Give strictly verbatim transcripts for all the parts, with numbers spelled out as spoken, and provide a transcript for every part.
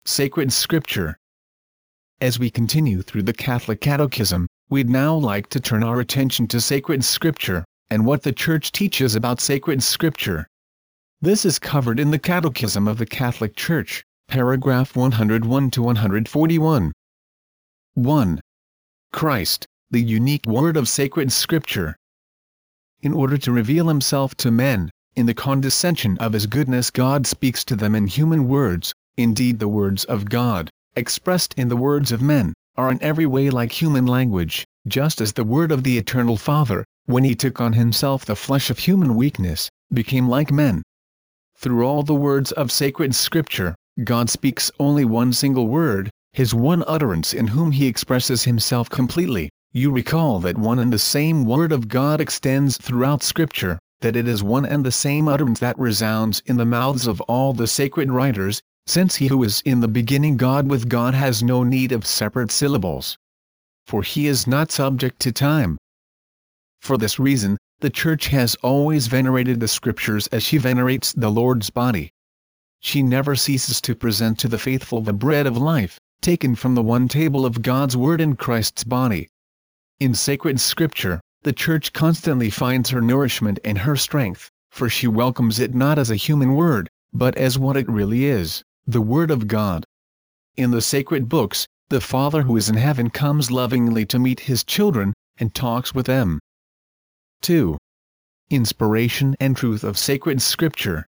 Sacred Scripture. As we continue through the Catholic Catechism, we'd now like to turn our attention to sacred Scripture, and what the Church teaches about sacred Scripture. This is covered in the Catechism of the Catholic Church, paragraph one hundred one to one hundred forty-one. one. Christ, the unique Word of sacred Scripture. In order to reveal himself to men, in the condescension of his goodness God speaks to them in human words. Indeed, the words of God, expressed in the words of men, are in every way like human language, just as the word of the Eternal Father, when he took on himself the flesh of human weakness, became like men. Through all the words of sacred Scripture, God speaks only one single word, his one utterance in whom he expresses himself completely. You recall that one and the same word of God extends throughout Scripture, that it is one and the same utterance that resounds in the mouths of all the sacred writers, since he who is in the beginning God with God has no need of separate syllables. For he is not subject to time. For this reason, the Church has always venerated the Scriptures as she venerates the Lord's body. She never ceases to present to the faithful the bread of life, taken from the one table of God's Word in Christ's body. In sacred Scripture, the Church constantly finds her nourishment and her strength, for she welcomes it not as a human word, but as what it really is, the Word of God. In the sacred books, the Father who is in heaven comes lovingly to meet his children, and talks with them. two. Inspiration and truth of sacred Scripture.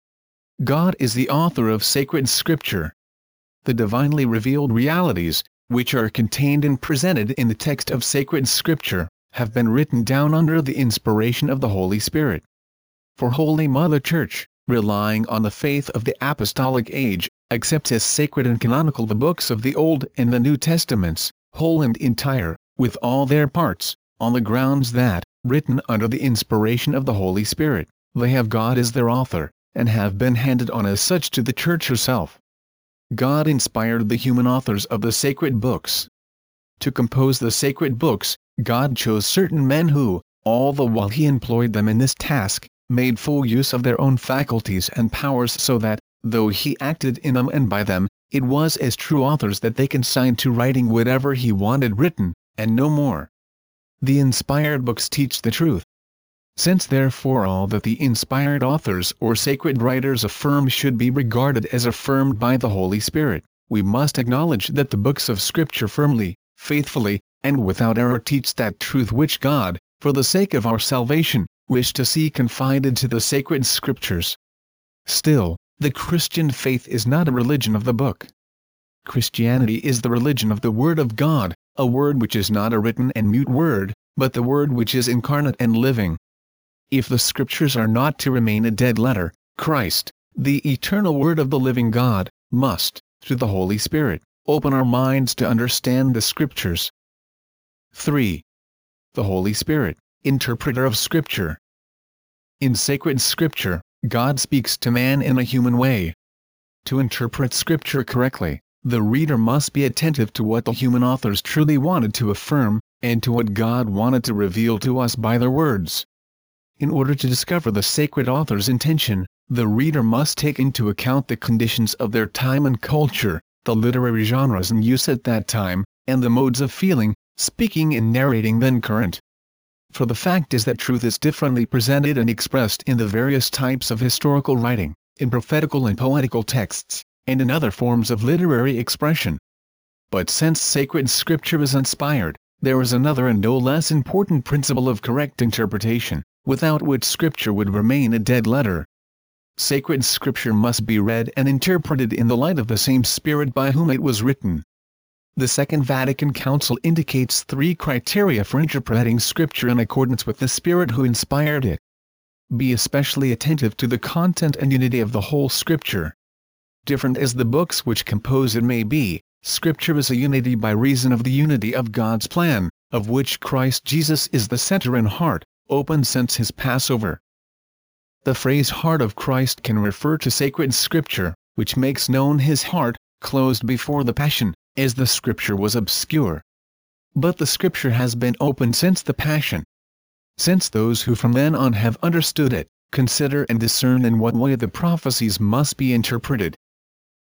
God is the author of sacred Scripture. The divinely revealed realities, which are contained and presented in the text of sacred Scripture, have been written down under the inspiration of the Holy Spirit. For Holy Mother Church, relying on the faith of the apostolic age, accepts as sacred and canonical the books of the Old and the New Testaments, whole and entire, with all their parts, on the grounds that, written under the inspiration of the Holy Spirit, they have God as their author, and have been handed on as such to the Church herself. God inspired the human authors of the sacred books. To compose the sacred books, God chose certain men who, all the while he employed them in this task, made full use of their own faculties and powers so that, though he acted in them and by them, it was as true authors that they consigned to writing whatever he wanted written, and no more. The inspired books teach the truth. Since therefore all that the inspired authors or sacred writers affirm should be regarded as affirmed by the Holy Spirit, we must acknowledge that the books of Scripture firmly, faithfully, and without error teach that truth which God, for the sake of our salvation, wished to see confided to the sacred Scriptures. Still, the Christian faith is not a religion of the book. Christianity is the religion of the Word of God, a word which is not a written and mute word, but the Word which is incarnate and living. If the Scriptures are not to remain a dead letter, Christ, the eternal Word of the living God, must, through the Holy Spirit, open our minds to understand the Scriptures. three. The Holy Spirit, interpreter of Scripture. In sacred Scripture, God speaks to man in a human way. To interpret Scripture correctly, the reader must be attentive to what the human authors truly wanted to affirm, and to what God wanted to reveal to us by their words. In order to discover the sacred author's intention, the reader must take into account the conditions of their time and culture, the literary genres in use at that time, and the modes of feeling, speaking and narrating then current. For the fact is that truth is differently presented and expressed in the various types of historical writing, in prophetical and poetical texts, and in other forms of literary expression. But since sacred Scripture is inspired, there is another and no less important principle of correct interpretation, without which Scripture would remain a dead letter. Sacred Scripture must be read and interpreted in the light of the same Spirit by whom it was written. The Second Vatican Council indicates three criteria for interpreting Scripture in accordance with the Spirit who inspired it. Be especially attentive to the content and unity of the whole Scripture. Different as the books which compose it may be, Scripture is a unity by reason of the unity of God's plan, of which Christ Jesus is the center and heart, open since his Passover. The phrase heart of Christ can refer to sacred Scripture, which makes known his heart, closed before the Passion, as the Scripture was obscure. But the Scripture has been opened since the Passion. Since those who from then on have understood it, consider and discern in what way the prophecies must be interpreted.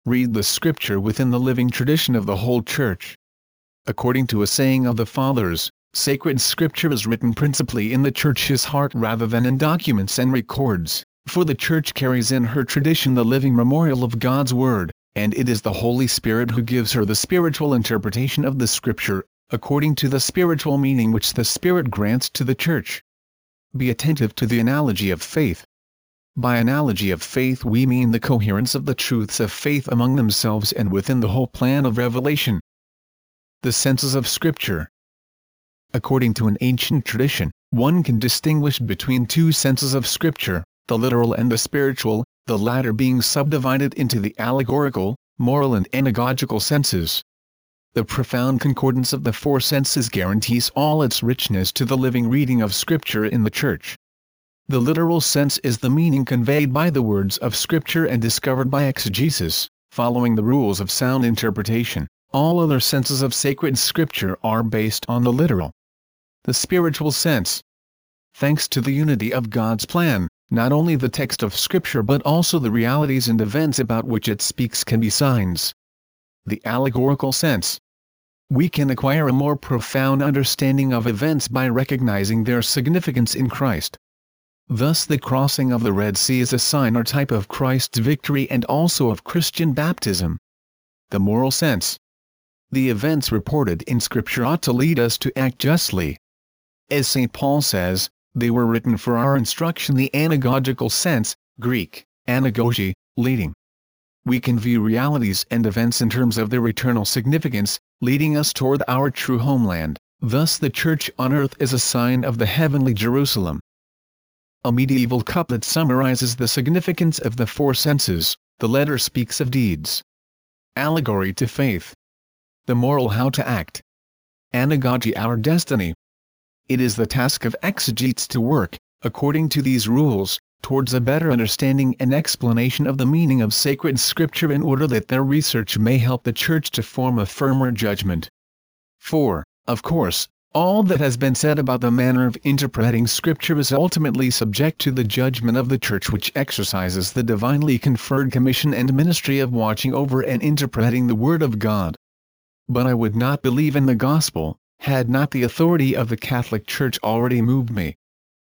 Read the scripture within the living tradition of the whole church. According to a saying of the Fathers, sacred scripture is written principally in the church's heart rather than in documents and records, for the church carries in her tradition the living memorial of God's word, and it is the Holy Spirit who gives her the spiritual interpretation of the scripture, according to the spiritual meaning which the Spirit grants to the church. Be attentive to the analogy of faith. By analogy of faith we mean the coherence of the truths of faith among themselves and within the whole plan of revelation. The senses of Scripture. According to an ancient tradition, one can distinguish between two senses of Scripture, the literal and the spiritual, the latter being subdivided into the allegorical, moral and anagogical senses. The profound concordance of the four senses guarantees all its richness to the living reading of Scripture in the Church. The literal sense is the meaning conveyed by the words of Scripture and discovered by exegesis, following the rules of sound interpretation. All other senses of sacred Scripture are based on the literal. The spiritual sense. Thanks to the unity of God's plan, not only the text of Scripture but also the realities and events about which it speaks can be signs. The allegorical sense. We can acquire a more profound understanding of events by recognizing their significance in Christ. Thus the crossing of the Red Sea is a sign or type of Christ's victory and also of Christian baptism. The moral sense. The events reported in Scripture ought to lead us to act justly. As Saint Paul says, they were written for our instruction. The anagogical sense, Greek, anagogy, leading. We can view realities and events in terms of their eternal significance, leading us toward our true homeland. Thus the Church on earth is a sign of the heavenly Jerusalem. A medieval couplet summarizes the significance of the four senses. The letter speaks of deeds. Allegory to faith. The moral how to act. Anagogy our destiny. It is the task of exegetes to work, according to these rules, towards a better understanding and explanation of the meaning of sacred Scripture in order that their research may help the Church to form a firmer judgment. four. Of course, all that has been said about the manner of interpreting Scripture is ultimately subject to the judgment of the Church, which exercises the divinely conferred commission and ministry of watching over and interpreting the Word of God. But I would not believe in the Gospel, had not the authority of the Catholic Church already moved me.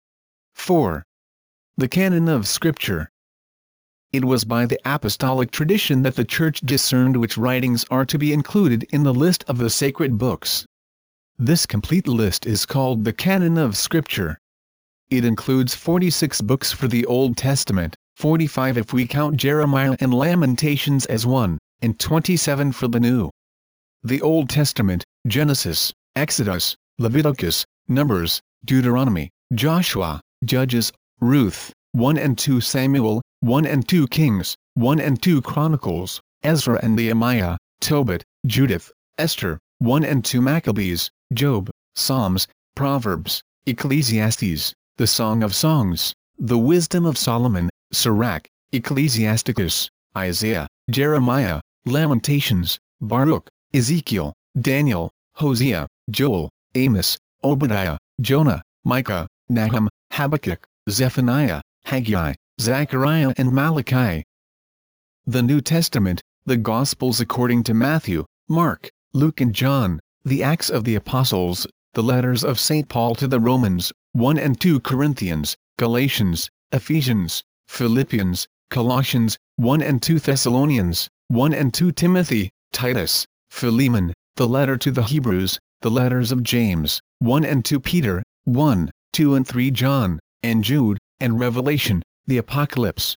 four. The canon of Scripture. It was by the apostolic tradition that the Church discerned which writings are to be included in the list of the sacred books. This complete list is called the canon of Scripture. It includes forty-six books for the Old Testament, forty-five if we count Jeremiah and Lamentations as one, and twenty-seven for the New. The Old Testament, Genesis, Exodus, Leviticus, Numbers, Deuteronomy, Joshua, Judges, Ruth, one and two Samuel, one and two Kings, one and two Chronicles, Ezra and Nehemiah, Tobit, Judith, Esther, one and two Maccabees, Job, Psalms, Proverbs, Ecclesiastes, the Song of Songs, the Wisdom of Solomon, Sirach, Ecclesiasticus, Isaiah, Jeremiah, Lamentations, Baruch, Ezekiel, Daniel, Hosea, Joel, Amos, Obadiah, Jonah, Micah, Nahum, Habakkuk, Zephaniah, Haggai, Zechariah and Malachi. The New Testament, the Gospels according to Matthew, Mark, Luke and John, the Acts of the Apostles, the letters of Saint Paul to the Romans, one and two Corinthians, Galatians, Ephesians, Philippians, Colossians, one and two Thessalonians, one and two Timothy, Titus, Philemon, the letter to the Hebrews, the letters of James, one and two Peter, one, two and three John, and Jude, and Revelation, the Apocalypse.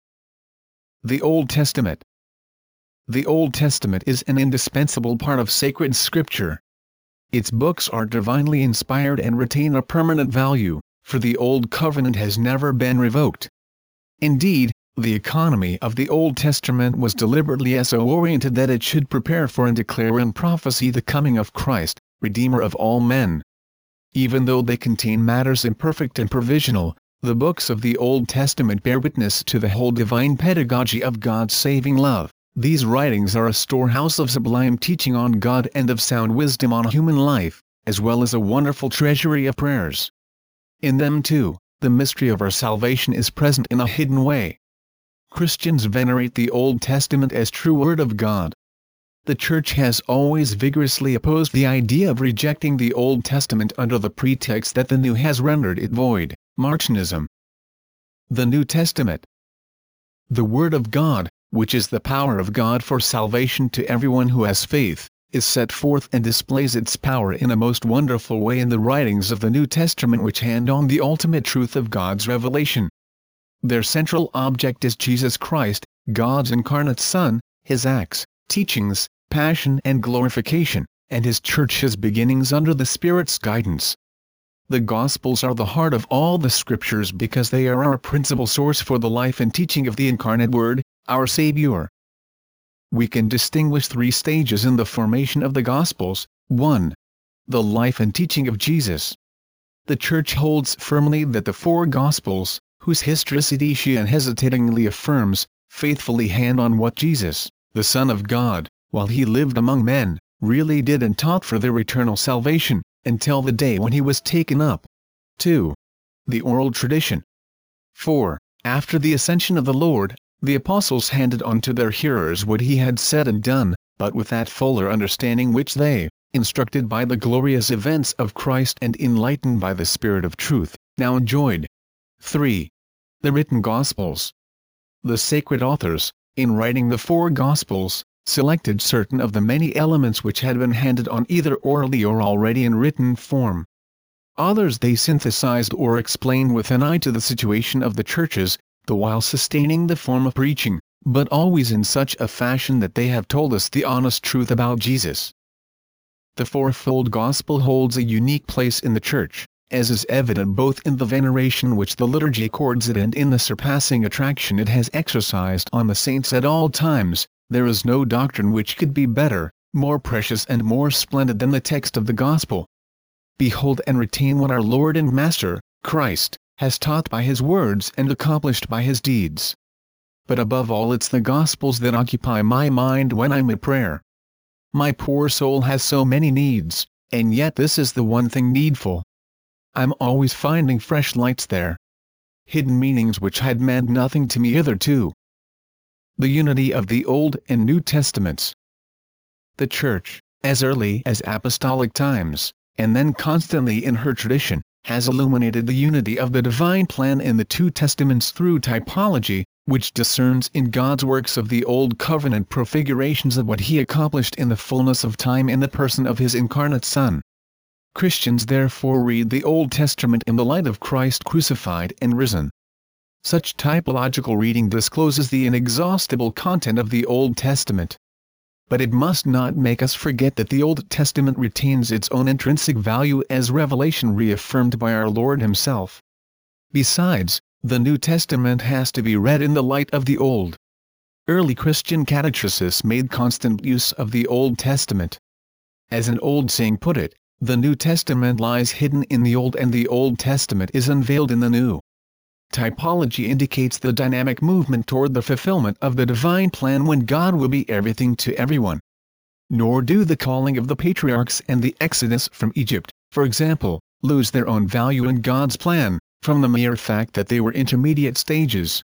The Old Testament. The Old Testament is an indispensable part of sacred Scripture. Its books are divinely inspired and retain a permanent value, for the Old Covenant has never been revoked. Indeed, the economy of the Old Testament was deliberately so oriented that it should prepare for and declare in prophecy the coming of Christ, Redeemer of all men. Even though they contain matters imperfect and provisional, the books of the Old Testament bear witness to the whole divine pedagogy of God's saving love. These writings are a storehouse of sublime teaching on God and of sound wisdom on human life, as well as a wonderful treasury of prayers. In them too, the mystery of our salvation is present in a hidden way. Christians venerate the Old Testament as true Word of God. The Church has always vigorously opposed the idea of rejecting the Old Testament under the pretext that the New has rendered it void, Marcionism. The New Testament. The Word of God, which is the power of God for salvation to everyone who has faith, is set forth and displays its power in a most wonderful way in the writings of the New Testament, which hand on the ultimate truth of God's revelation. Their central object is Jesus Christ, God's incarnate Son, His acts, teachings, passion and glorification, and His Church's beginnings under the Spirit's guidance. The Gospels are the heart of all the Scriptures because they are our principal source for the life and teaching of the incarnate Word, our Savior. We can distinguish three stages in the formation of the Gospels. one. The life and teaching of Jesus. The Church holds firmly that the four Gospels, whose historicity she unhesitatingly affirms, faithfully hand on what Jesus, the Son of God, while He lived among men, really did and taught for their eternal salvation, until the day when He was taken up. two. The oral tradition. four. After the ascension of the Lord, the apostles handed on to their hearers what He had said and done, but with that fuller understanding which they, instructed by the glorious events of Christ and enlightened by the Spirit of truth, now enjoyed. three. The written Gospels. The sacred authors, in writing the four Gospels, selected certain of the many elements which had been handed on either orally or already in written form. Others they synthesized or explained with an eye to the situation of the churches, the while sustaining the form of preaching, but always in such a fashion that they have told us the honest truth about Jesus. The fourfold Gospel holds a unique place in the Church, as is evident both in the veneration which the liturgy accords it and in the surpassing attraction it has exercised on the saints at all times. There is no doctrine which could be better, more precious and more splendid than the text of the Gospel. Behold and retain what our Lord and Master, Christ, has taught by His words and accomplished by His deeds. But above all it's the Gospels that occupy my mind when I'm at prayer. My poor soul has so many needs, and yet this is the one thing needful. I'm always finding fresh lights there. Hidden meanings which had meant nothing to me hitherto. The unity of the Old and New Testaments. The Church, as early as apostolic times, and then constantly in her tradition, has illuminated the unity of the divine plan in the two Testaments through typology, which discerns in God's works of the Old Covenant prefigurations of what He accomplished in the fullness of time in the person of His incarnate Son. Christians therefore read the Old Testament in the light of Christ crucified and risen. Such typological reading discloses the inexhaustible content of the Old Testament. But it must not make us forget that the Old Testament retains its own intrinsic value as revelation reaffirmed by our Lord Himself. Besides, the New Testament has to be read in the light of the Old. Early Christian catechesis made constant use of the Old Testament. As an old saying put it, the New Testament lies hidden in the Old and the Old Testament is unveiled in the New. Typology indicates the dynamic movement toward the fulfillment of the divine plan when God will be everything to everyone. Nor do the calling of the patriarchs and the exodus from Egypt, for example, lose their own value in God's plan, from the mere fact that they were intermediate stages.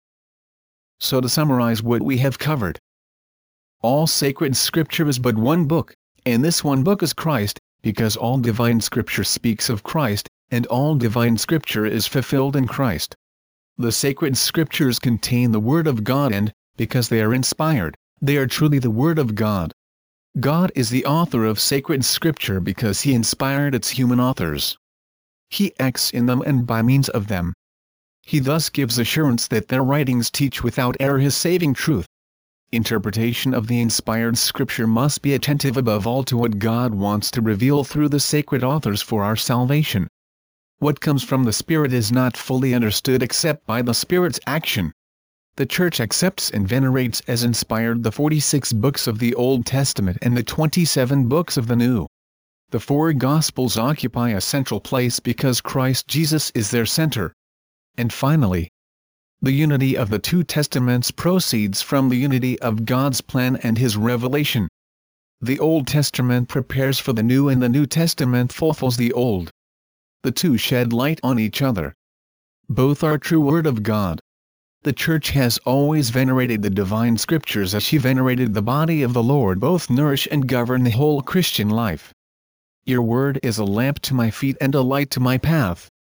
So to summarize what we have covered. All sacred Scripture is but one book, and this one book is Christ, because all divine Scripture speaks of Christ, and all divine Scripture is fulfilled in Christ. The sacred Scriptures contain the Word of God and, because they are inspired, they are truly the Word of God. God is the author of sacred Scripture because He inspired its human authors. He acts in them and by means of them. He thus gives assurance that their writings teach without error His saving truth. Interpretation of the inspired Scripture must be attentive above all to what God wants to reveal through the sacred authors for our salvation. What comes from the Spirit is not fully understood except by the Spirit's action. The Church accepts and venerates as inspired the forty-six books of the Old Testament and the twenty-seven books of the New. The four Gospels occupy a central place because Christ Jesus is their center. And finally, the unity of the two Testaments proceeds from the unity of God's plan and His revelation. The Old Testament prepares for the New and the New Testament fulfills the Old. The two shed light on each other. Both are true Word of God. The Church has always venerated the divine scriptures as she venerated the body of the Lord, both nourish and govern the whole Christian life. Your word is a lamp to my feet and a light to my path.